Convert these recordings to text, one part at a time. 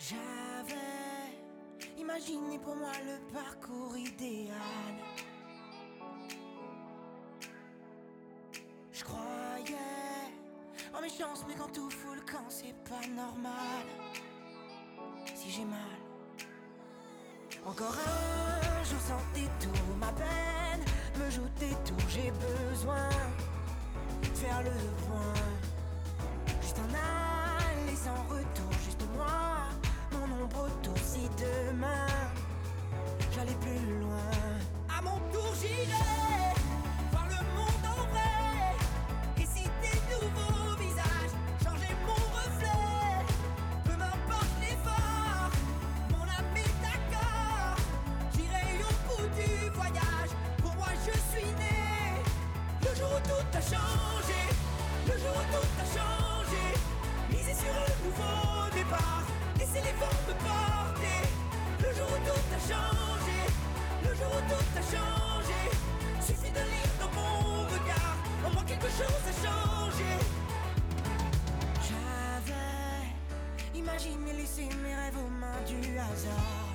J'avais imaginé pour moi le parcours idéal. Je croyais en mes chances, mais quand tout fout le camp, c'est pas normal. Si j'ai mal, encore un jour sans détour, ma peine me joue des tours. J'ai besoin de faire le point, juste un aller sans retour, juste moi, mon ombre autour. Si demain j'allais plus loin, à mon tour j'irai voir le monde en vrai. Et si des nouveaux visages changer mon reflet, peu m'importe l'effort, mon âme est d'accord. J'irai au bout du voyage, pour moi je suis né le jour où tout a changé, le jour où tout a changé. Miser sur un nouveau départ, laisser les vents me porter. Le jour où tout a changé, le jour où tout a changé. Suffit de lire dans mon regard, au moins quelque chose a changé. J'avais imaginé laisser mes rêves aux mains du hasard.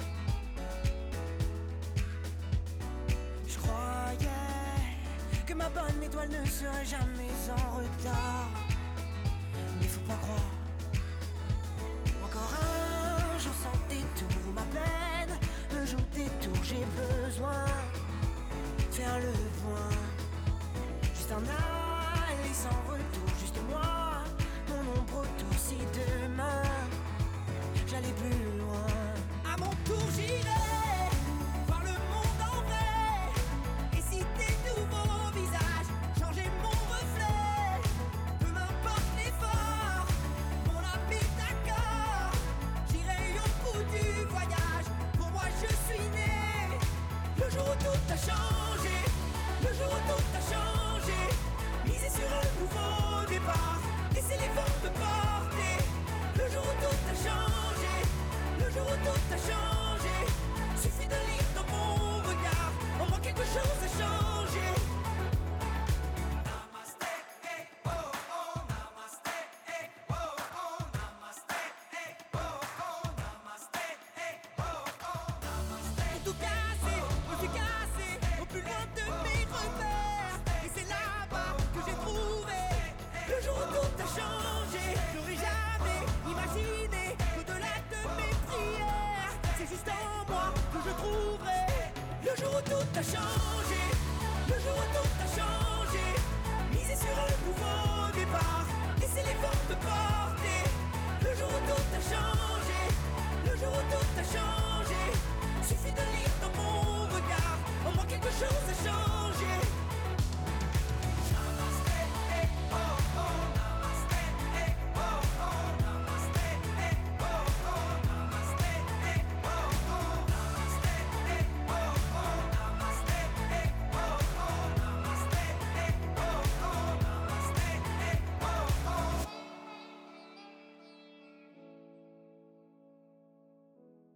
Je croyais que ma bonne étoile ne serait jamais en retard. Mais faut pas croire, encore un jour sans détour, ma peine me joue des tours. J'ai besoin de faire le point, juste un aller sans retour, juste moi, mon ombre autour. Si demain j'allais plus loin, à mon tour j'irai voir le monde en vrai. Et si des nouveaux visages changer mon reflet, peu m'importe l'effort, mon âme est d'accord. J'irai au bout du voyage, pour moi je suis né le jour où tout a changé, le jour où tout a changé. Miser sur un nouveau départ, laisser les vents me porter. Le jour où tout a changé, le jour où tout a changé. Suffit de lire dans mon regard, au moins quelque chose a changé. Namaste, hey, oh, oh, namaste, hey, oh, oh, namaste, hey, oh, oh, namaste, hey, oh, oh, namaste. Pour tout casser, je suis cassé au plus loin de mes repères. Et c'est là-bas que j'ai trouvé le jour où tout a changé. J'aurais jamais imaginé qu'au-delà de mes prières, c'est juste en moi que je trouverai le jour où tout a changé.